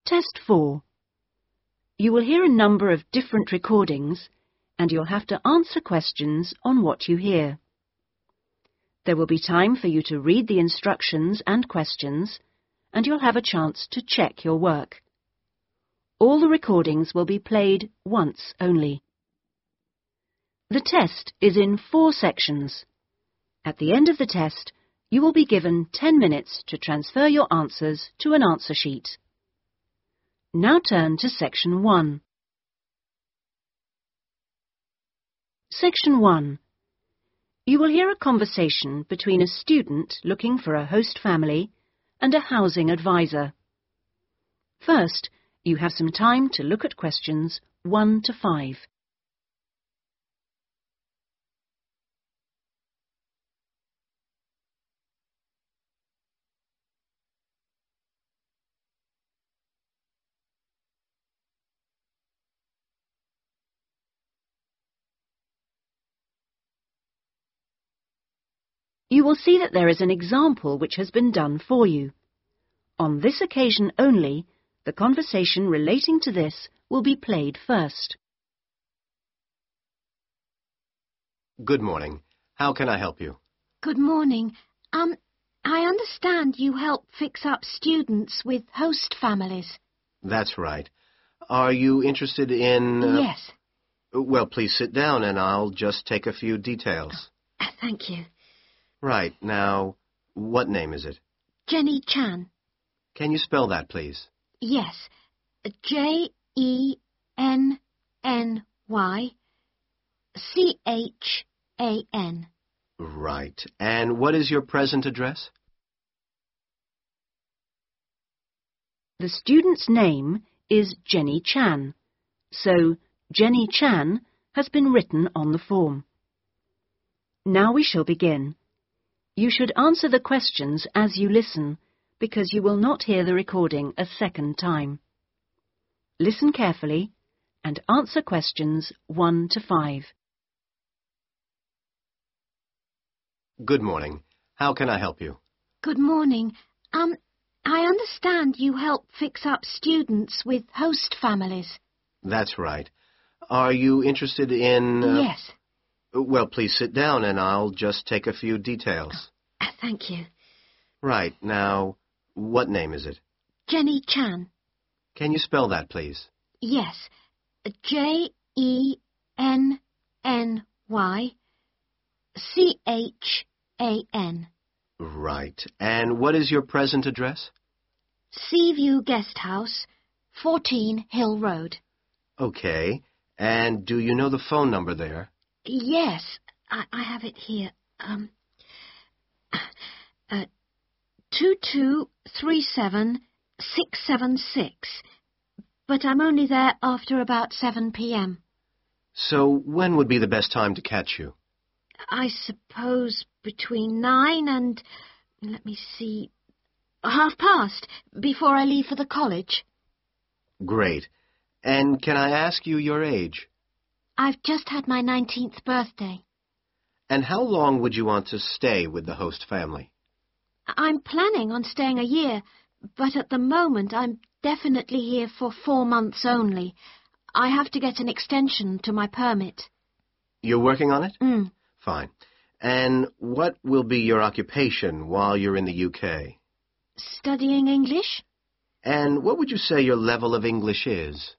Test 4. You will hear a number of different recordings and you'll have to answer questions on what you hear. There will be time for you to read the instructions and questions and you'll have a chance to check your work. All the recordings will be played once only. The test is in 4 sections. At the end of the test, you will be given 10 minutes to transfer your answers to an answer sheet. Now turn to Section 1. Section 1. You will hear a conversation between a student looking for a host family and a housing advisor. First, you have some time to look at questions 1 to 5. You will see that there is an example which has been done for you. On this occasion only, the conversation relating to this will be played first. Good morning. How can I help you? Good morning. I understand you help fix up students with host families. That's right. Are you interested in... Yes. Well, please sit down and I'll just take a few details. Thank you. Right. Now, what name is it? Jenny Chan. Can you spell that, please? Yes. Jenny-Chan. Right. And what is your present address? The student's name is Jenny Chan, so Jenny Chan has been written on the form. Now we shall begin. You should answer the questions as you listen, because you will not hear the recording a second time. Listen carefully and answer questions 1 to 5. Good morning. How can I help you? Good morning. I understand you help fix up students with host families. That's right. Are you interested in... Yes. Well, please sit down and I'll just take a few details. Thank you. Right. Now, what name is it? Jenny Chan. Can you spell that, please? Yes. Jenny-Chan. Right. And what is your present address? Seaview Guest House, 14 Hill Road. Okay. And do you know the phone number there? Yes, I have it here. 2237676. But I'm only there after about 7 p.m. So when would be the best time to catch you? I suppose between 9 and, let me see, past, before I leave for the college. Great. And can I ask you your age? I've just had my 19th birthday. And how long would you want to stay with the host family? I'm planning on staying a year, but at the moment I'm definitely here for 4 months only. I have to get an extension to my permit. You're working on it? Mm. Fine. And what will be your occupation while you're in the UK? Studying English? And what would you say your level of English is?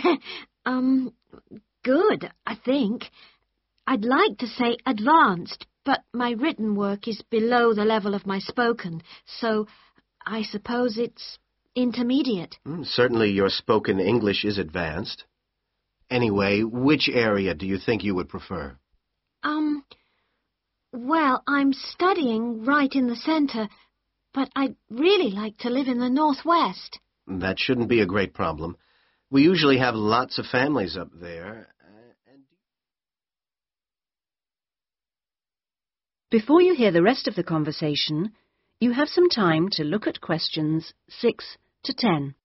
Good, I think. I'd like to say advanced, but my written work is below the level of my spoken, so I suppose it's intermediate. Certainly your spoken English is advanced. Anyway, which area do you think you would prefer? Well, I'm studying right in the centre, but I'd really like to live in the northwest. That shouldn't be a great problem. We usually have lots of families up there. Before you hear the rest of the conversation, you have some time to look at questions 6 to 10.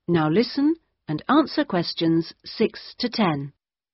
Now listen and answer questions 6 to 10.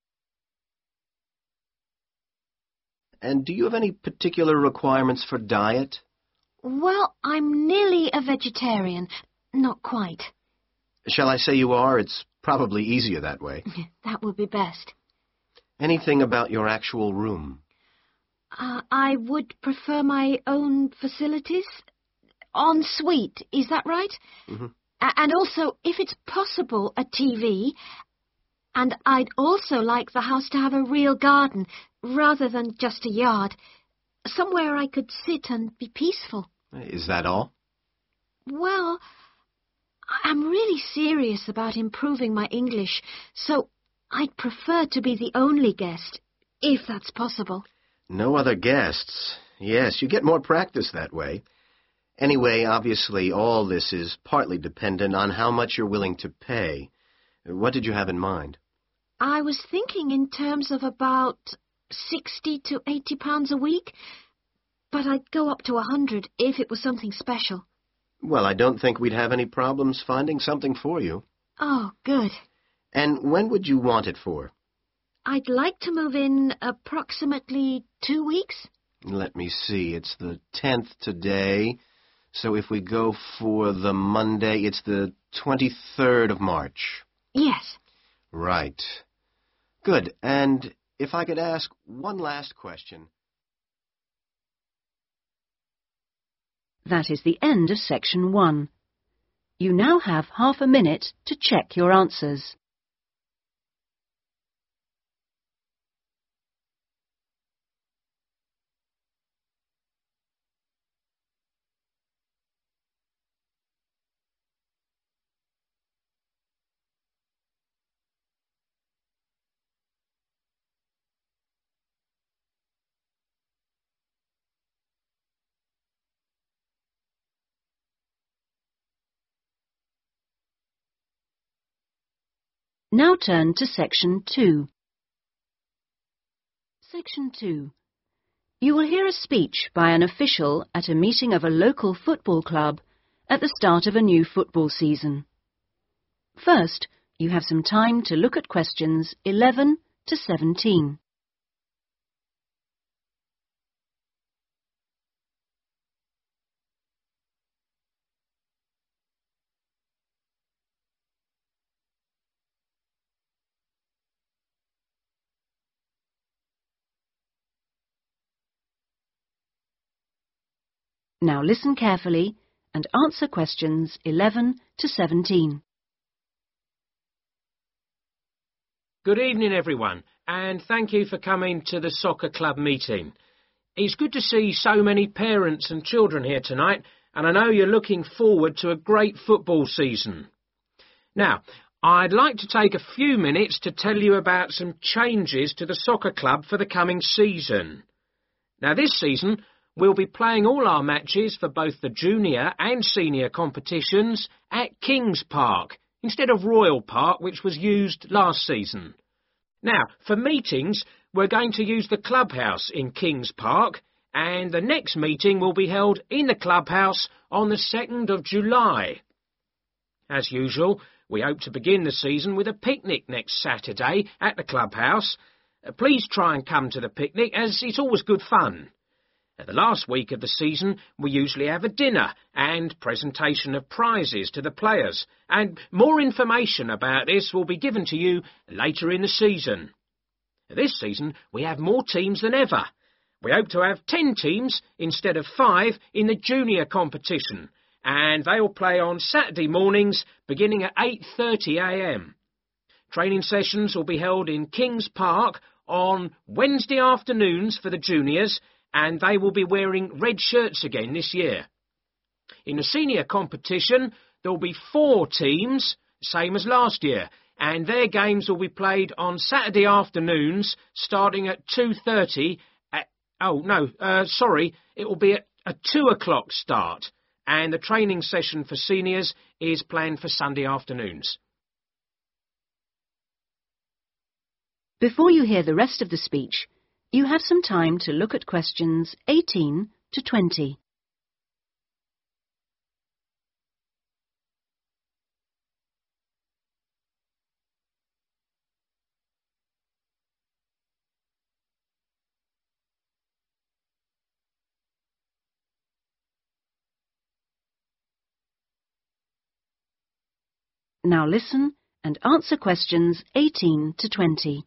And do you have any particular requirements for diet? Well, I'm nearly a vegetarian. Not quite. Shall I say you are? It's probably easier that way. That would be best. Anything about your actual room? I would prefer my own facilities. En suite, is that right? Mm-hmm. And also, if it's possible, a TV. And I'd also like the house to have a real garden, rather than just a yard. Somewhere I could sit and be peaceful. Is that all? Well, I'm really serious about improving my English, so I'd prefer to be the only guest, if that's possible. No other guests. Yes, you get more practice that way. Anyway, obviously, all this is partly dependent on how much you're willing to pay. What did you have in mind? I was thinking in terms of about 60 to 80 pounds a week, but I'd go up to 100 if it was something special. Well, I don't think we'd have any problems finding something for you. Oh, good. And when would you want it for? I'd like to move in approximately 2 weeks. Let me see, it's the 10th today, so if we go for the Monday, it's the 23rd of March. Yes. Right. Good, and if I could ask one last question. That is the end of section 1. You now have half a minute to check your answers. Now turn to section 2. Section 2. You will hear a speech by an official at a meeting of a local football club at the start of a new football season. First, you have some time to look at questions 11 to 17. Now listen carefully and answer questions 11 to 17. Good evening, everyone, and thank you for coming to the soccer club meeting. It's good to see so many parents and children here tonight, and I know you're looking forward to a great football season. Now, I'd like to take a few minutes to tell you about some changes to the soccer club for the coming season. Now, this season, we'll be playing all our matches for both the junior and senior competitions at Kings Park, instead of Royal Park, which was used last season. Now, for meetings, we're going to use the clubhouse in Kings Park, and the next meeting will be held in the clubhouse on the 2nd of July. As usual, we hope to begin the season with a picnic next Saturday at the clubhouse. Please try and come to the picnic, as it's always good fun. At the last week of the season, we usually have a dinner and presentation of prizes to the players, and more information about this will be given to you later in the season. This season, we have more teams than ever. We hope to have 10 teams instead of 5 in the junior competition, and they will play on Saturday mornings beginning at 8:30 a.m. Training sessions will be held in Kings Park on Wednesday afternoons for the juniors, and they will be wearing red shirts again this year. In the senior competition, there will be 4 teams, same as last year, and their games will be played on Saturday afternoons starting at 2:30 it will be at a 2 o'clock start, and the training session for seniors is planned for Sunday afternoons. Before you hear the rest of the speech, you have some time to look at questions 18 to 20. Now listen and answer questions 18 to 20.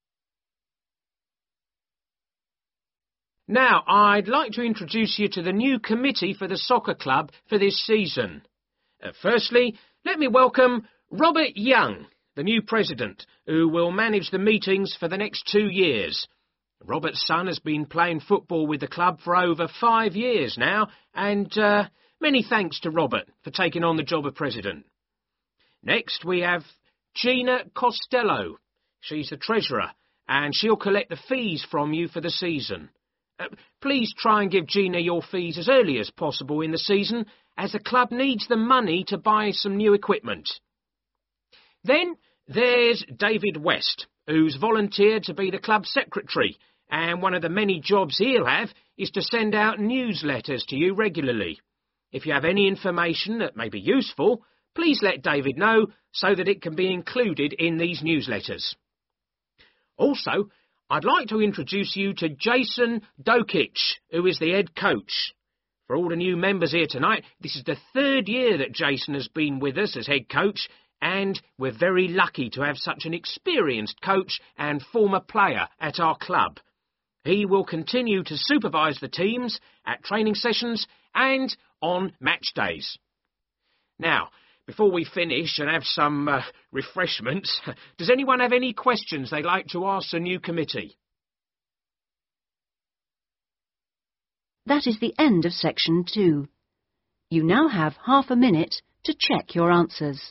Now, I'd like to introduce you to the new committee for the soccer club for this season. Firstly, let me welcome Robert Young, the new president, who will manage the meetings for the next 2 years. Robert's son has been playing football with the club for over 5 years now, and many thanks to Robert for taking on the job of president. Next, we have Gina Costello. She's the treasurer, and she'll collect the fees from you for the season. Please try and give Gina your fees as early as possible in the season, as the club needs the money to buy some new equipment. Then there's David West, who's volunteered to be the club secretary, and one of the many jobs he'll have is to send out newsletters to you regularly. If you have any information that may be useful, please let David know so that it can be included in these newsletters. Also, I'd like to introduce you to Jason Dokic, who is the head coach. For all the new members here tonight, this is the 3rd year that Jason has been with us as head coach, and we're very lucky to have such an experienced coach and former player at our club. He will continue to supervise the teams at training sessions and on match days. Now, before we finish and have some refreshments, does anyone have any questions they'd like to ask the new committee? That is the end of section 2. You now have half a minute to check your answers.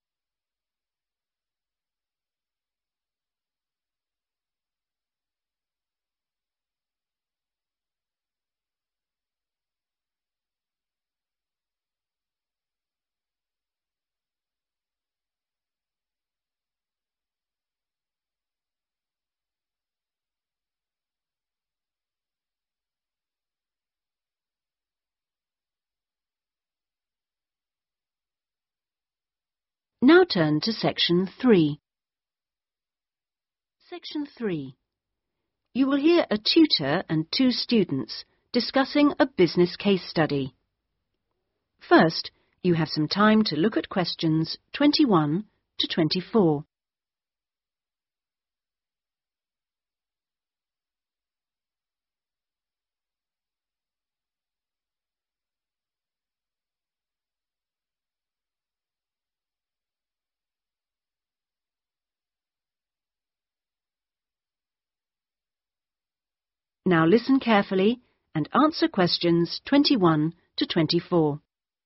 Now turn to section 3. Section 3. You will hear a tutor and 2 students discussing a business case study. First, you have some time to look at questions 21 to 24. Now listen carefully and answer questions 21 to 24.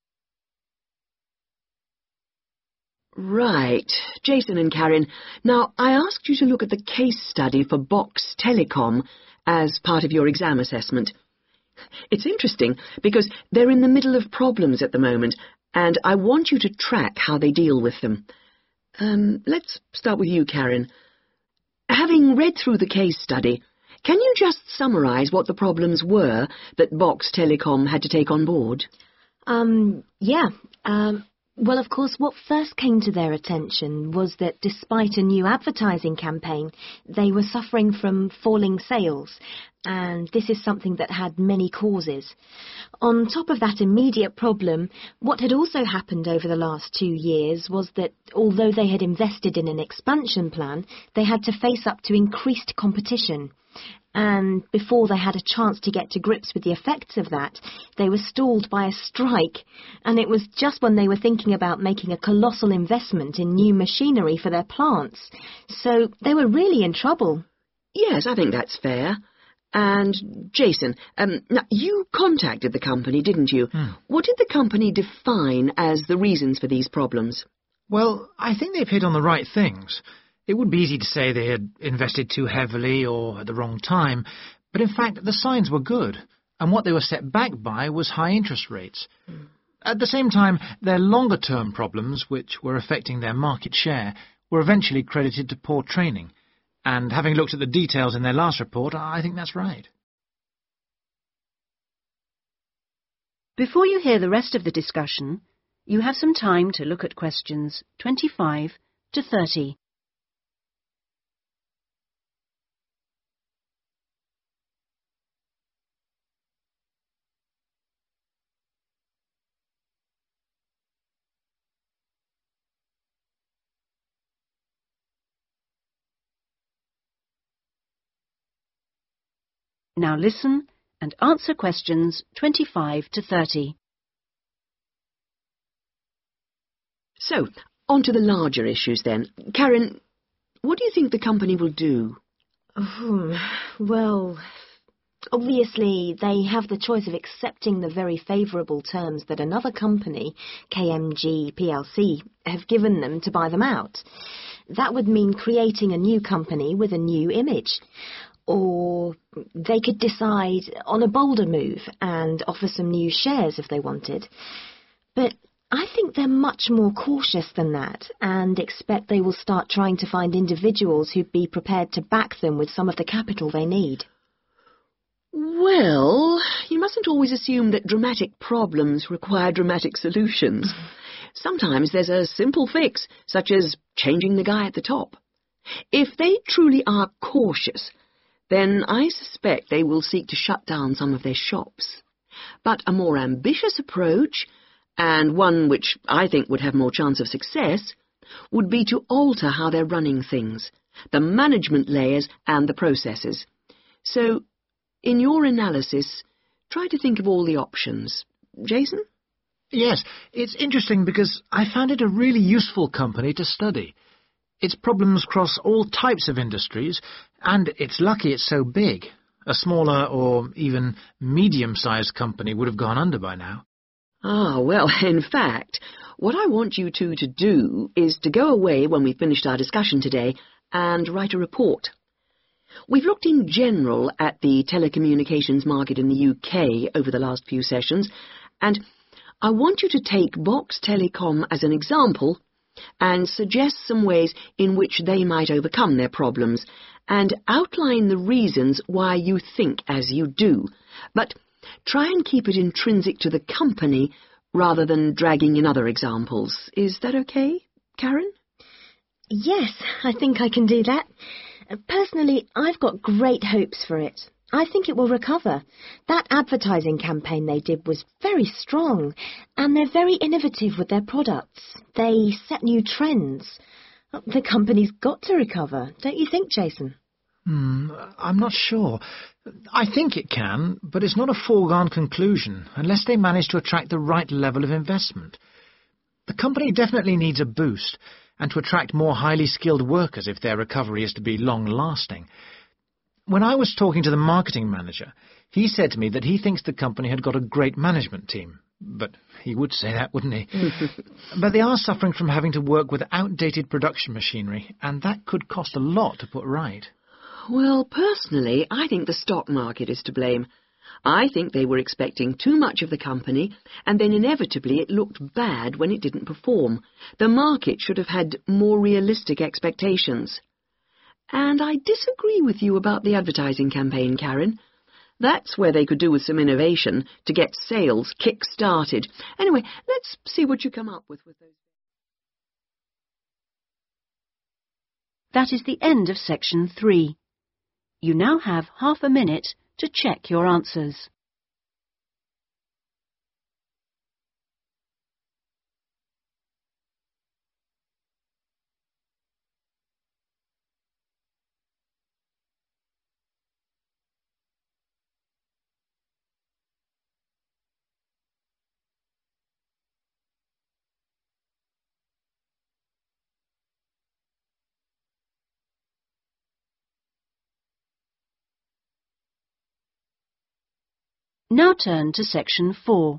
Right. Jason and Karen, now I asked you to look at the case study for Box Telecom as part of your exam assessment. It's interesting because they're in the middle of problems at the moment, and I want you to track how they deal with them. Let's start with you, Karen. Having read through the case study, can you just summarise what the problems were that Box Telecom had to take on board? Yeah. Well, of course, what first came to their attention was that despite a new advertising campaign, they were suffering from falling sales, and this is something that had many causes. On top of that immediate problem, what had also happened over the last 2 years was that although they had invested in an expansion plan, they had to face up to increased competition. And before they had a chance to get to grips with the effects of that, they were stalled by a strike, and it was just when they were thinking about making a colossal investment in new machinery for their plants. So they were really in trouble. Yes, I think that's fair. And, Jason, now you contacted the company, didn't you? What did the company define as the reasons for these problems? Well, I think they've hit on the right things. It would be easy to say they had invested too heavily or at the wrong time, but in fact the signs were good, and what they were set back by was high interest rates. At the same time, their longer-term problems, which were affecting their market share, were eventually credited to poor training. And having looked at the details in their last report, I think that's right. Before you hear the rest of the discussion, you have some time to look at questions 25 to 30. Now listen and answer questions 25 to 30. So, on to the larger issues then. Karen, what do you think the company will do? Well, obviously they have the choice of accepting the very favourable terms that another company, KMG plc, have given them to buy them out. That would mean creating a new company with a new image. Or they could decide on a bolder move and offer some new shares if they wanted. But I think they're much more cautious than that and expect they will start trying to find individuals who'd be prepared to back them with some of the capital they need. Well, you mustn't always assume that dramatic problems require dramatic solutions. Sometimes there's a simple fix, such as changing the guy at the top. If they truly are cautious, then I suspect they will seek to shut down some of their shops. But a more ambitious approach, and one which I think would have more chance of success, would be to alter how they're running things, the management layers and the processes. So, in your analysis, try to think of all the options. Jason? Yes, it's interesting because I found it a really useful company to study. Its problems cross all types of industries, and it's lucky it's so big. A smaller or even medium-sized company would have gone under by now. Ah, well, in fact, what I want you two to do is to go away when we've finished our discussion today and write a report. We've looked in general at the telecommunications market in the UK over the last few sessions, and I want you to take Box Telecom as an example and suggest some ways in which they might overcome their problems, and outline the reasons why you think as you do. But try and keep it intrinsic to the company rather than dragging in other examples. Is that okay, Karen? Yes, I think I can do that. Personally, I've got great hopes for it. I think it will recover. That advertising campaign they did was very strong, and they're very innovative with their products. They set new trends. The company's got to recover, don't you think, Jason? I'm not sure. I think it can, but it's not a foregone conclusion unless they manage to attract the right level of investment. The company definitely needs a boost, and to attract more highly skilled workers if their recovery is to be long-lasting. When I was talking to the marketing manager, he said to me that he thinks the company had got a great management team. But he would say that, wouldn't he? But they are suffering from having to work with outdated production machinery, and that could cost a lot to put right. Well, personally, I think the stock market is to blame. I think they were expecting too much of the company, and then inevitably it looked bad when it didn't perform. The market should have had more realistic expectations. And I disagree with you about the advertising campaign, Karen. That's where they could do with some innovation to get sales kick-started. Anyway, let's see what you come up with those. That is the end of section 3. You now have half a minute to check your answers. Now turn to section 4.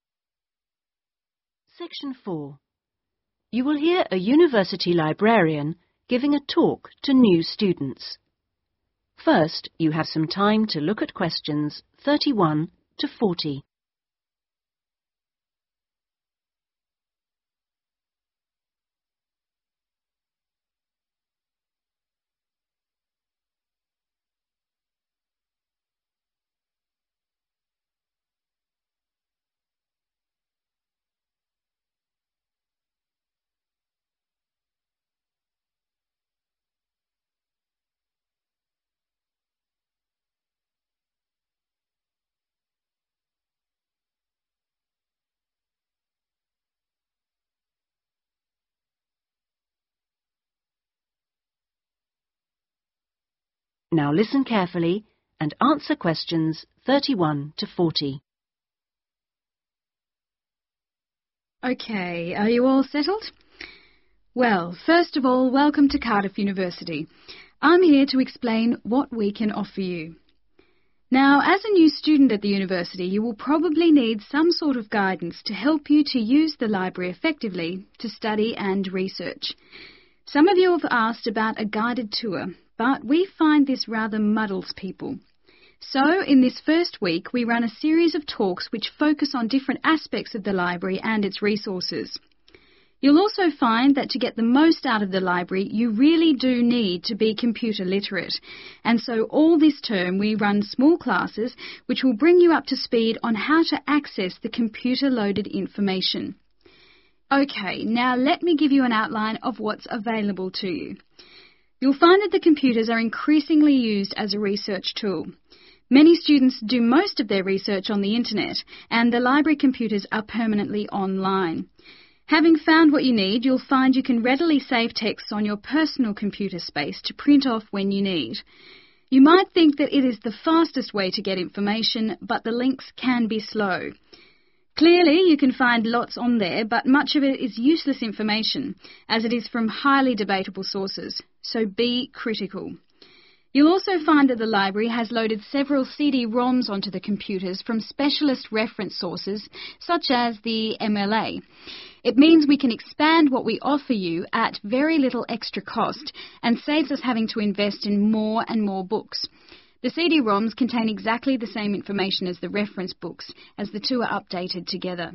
Section 4. You will hear a university librarian giving a talk to new students. First, you have some time to look at questions 31 to 40. Now listen carefully and answer questions 31 to 40. OK, are you all settled? Well, first of all, welcome to Cardiff University. I'm here to explain what we can offer you. Now, as a new student at the university, you will probably need some sort of guidance to help you to use the library effectively to study and research. Some of you have asked about a guided tour, but we find this rather muddles people. So, in this first week, we run a series of talks which focus on different aspects of the library and its resources. You'll also find that to get the most out of the library, you really do need to be computer literate. And so all this term we run small classes which will bring you up to speed on how to access the computer-loaded information. OK, now let me give you an outline of what's available to you. You'll find that the computers are increasingly used as a research tool. Many students do most of their research on the internet, and the library computers are permanently online. Having found what you need, you'll find you can readily save texts on your personal computer space to print off when you need. You might think that it is the fastest way to get information, but the links can be slow. Clearly, you can find lots on there, but much of it is useless information, as it is from highly debatable sources, so be critical. You'll also find that the library has loaded several CD-ROMs onto the computers from specialist reference sources, such as the MLA. It means we can expand what we offer you at very little extra cost and saves us having to invest in more and more books. The CD-ROMs contain exactly the same information as the reference books, as the two are updated together.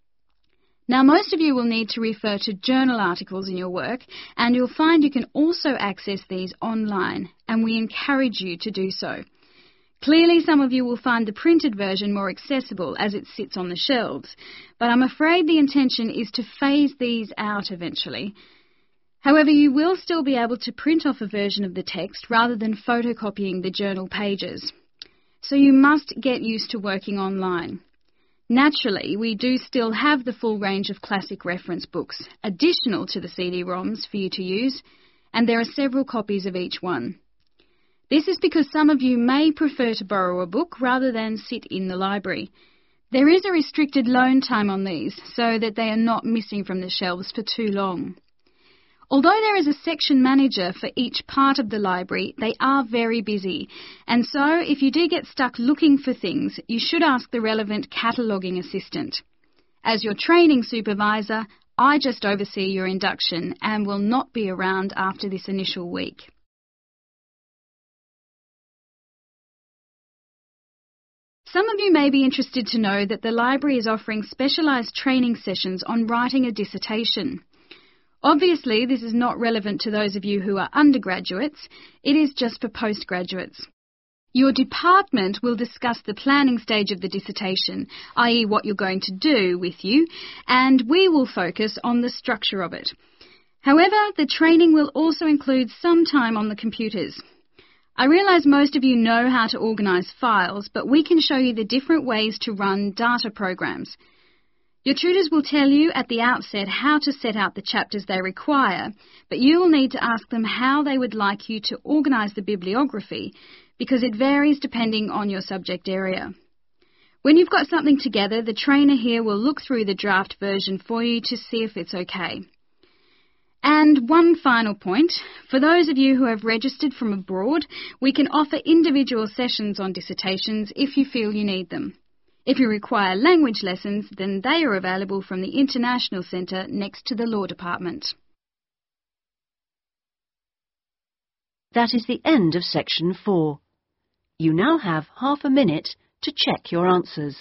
Now, most of you will need to refer to journal articles in your work, and you'll find you can also access these online, and we encourage you to do so. Clearly, some of you will find the printed version more accessible as it sits on the shelves, but I'm afraid the intention is to phase these out eventually. However, you will still be able to print off a version of the text rather than photocopying the journal pages. So you must get used to working online. Naturally, we do still have the full range of classic reference books, additional to the CD-ROMs for you to use, and there are several copies of each one. This is because some of you may prefer to borrow a book rather than sit in the library. There is a restricted loan time on these, so that they are not missing from the shelves for too long. Although there is a section manager for each part of the library, they are very busy, and so if you do get stuck looking for things, you should ask the relevant cataloguing assistant. As your training supervisor, I just oversee your induction and will not be around after this initial week. Some of you may be interested to know that the library is offering specialised training sessions on writing a dissertation. Obviously, this is not relevant to those of you who are undergraduates. It is just for postgraduates. Your department will discuss the planning stage of the dissertation, i.e. what you're going to do with you, and we will focus on the structure of it. However, the training will also include some time on the computers. I realise most of you know how to organise files, but we can show you the different ways to run data programs. Your tutors will tell you at the outset how to set out the chapters they require, but you will need to ask them how they would like you to organise the bibliography, because it varies depending on your subject area. When you've got something together, the trainer here will look through the draft version for you to see if it's okay. And one final point, for those of you who have registered from abroad, we can offer individual sessions on dissertations if you feel you need them. If you require language lessons, then they are available from the International Centre next to the Law Department. That is the end of section 4. You now have half a minute to check your answers.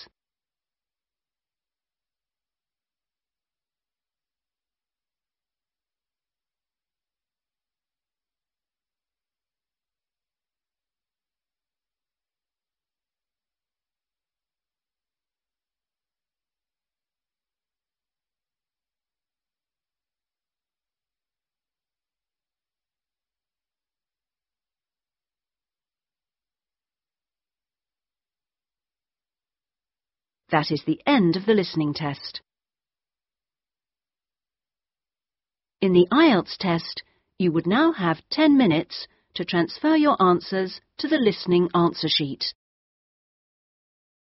That is the end of the listening test. In the IELTS test, you would now have 10 minutes to transfer your answers to the listening answer sheet.